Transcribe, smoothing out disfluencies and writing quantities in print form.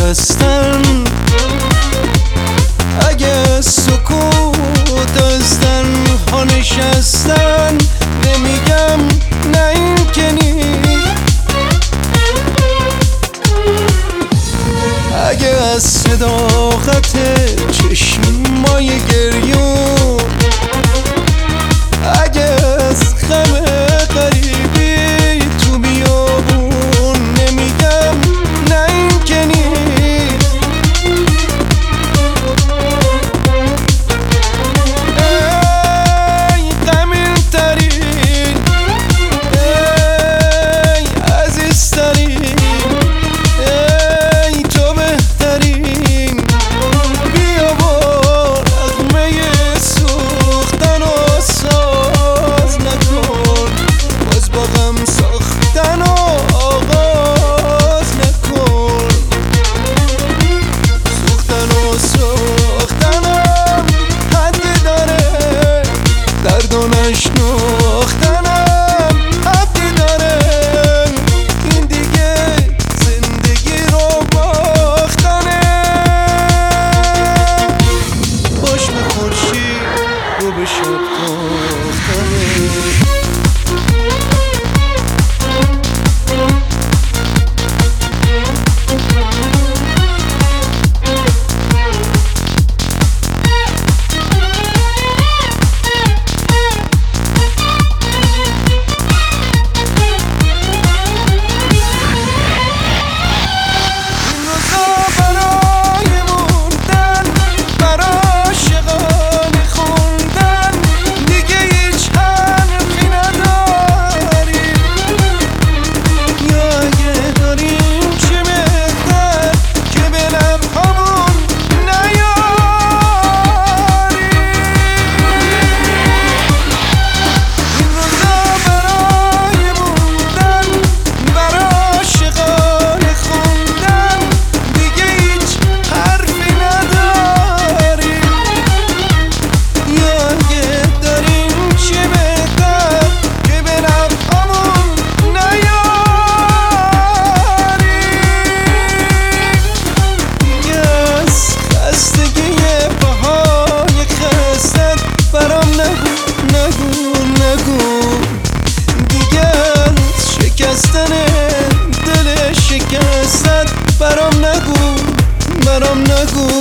شکستن، اگه سکوت از تنها نشستن، نمیگم نه این که نیست. اگه از صداقت چشمای گریون، اگه از غم غریبی تو بیابون، نمیگم نه این که نیست. ای غمین ترین، ای عزیزترین، ای تو بهترین، بیا با نغمه سوختن و ساز نکن، باز با غم ساختن و آغاز نکن. سوختن و ساختنم حدی داره، درد و نشناختنم حدی داره. این دیگه زندگی رو باختنه. باش به خورشید رو به شب تاختنه. برام نگو